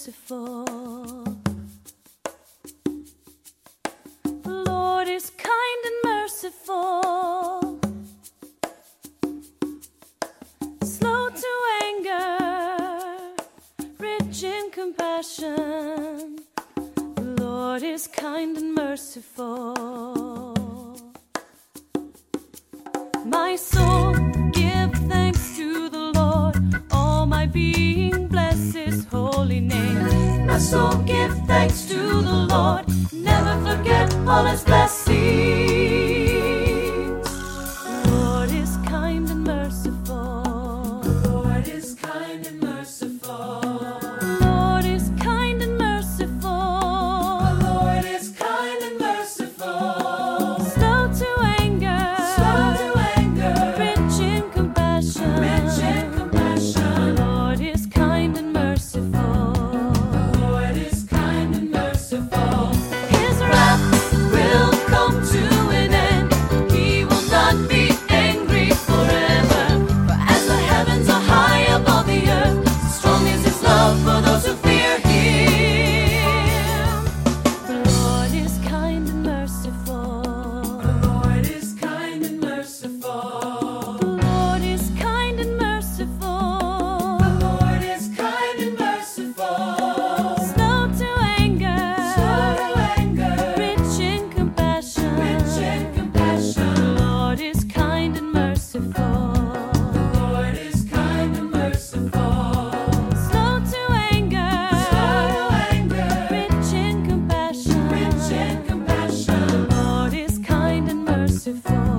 merciful. The Lord is kind and merciful, slow to anger, rich in compassion. The Lord is kind and merciful. My soul, give thanks to the Lord. All my being, bless His holy name. My soul, give thanks to the Lord. Never forget all His blessings. The Lord is kind and merciful. The Lord is kind and merciful. The Lord is kind and merciful. The Lord is kind and merciful. Slow to anger. Slow to anger. Rich in compassion. Rich in compassion. The Lord is kind and merciful. The Lord is kind and merciful. His wrath will come to an end. He will not be angry forever. For as the heavens are high above the earth, so strong is His love for those who fear Him. The Lord is kind and merciful. The Lord is kind and merciful. The Lord is kind and merciful. The Lord is kind and merciful. Slow to anger. Slow to anger. Rich in compassion. Rich in compassion. The Lord is kind and merciful. The Lord is kind and merciful. Slow to anger. Slow to anger. Rich in compassion. Rich in compassion. The Lord is kind and merciful.